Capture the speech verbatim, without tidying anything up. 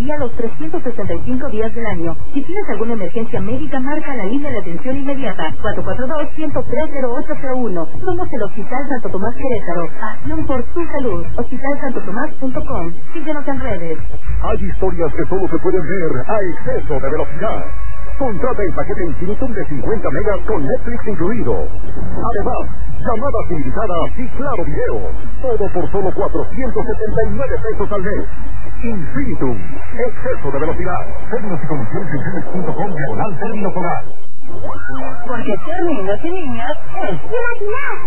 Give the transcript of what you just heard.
día los trescientos sesenta y cinco días del año. Si tienes alguna emergencia médica, marca la línea de atención inmediata cuatro cuatro dos, uno cero tres, cero ocho cero uno. Somos el Hospital Santo Tomás Querétaro. Acción por tu salud. hospital santo tomás punto com. Síguenos en redes. Hay historias que solo se pueden ver a exceso de velocidad. Contrata el paquete Infinitum de cincuenta megas con Netflix incluido. Además, llamadas ilimitadas y claro video. Todo por solo cuatrocientos setenta y nueve pesos al mes. Infinitum. Exceso de velocidad. Términos y condiciones en cemex punto com diagonal término hogar. Porque ser niños y niñas es...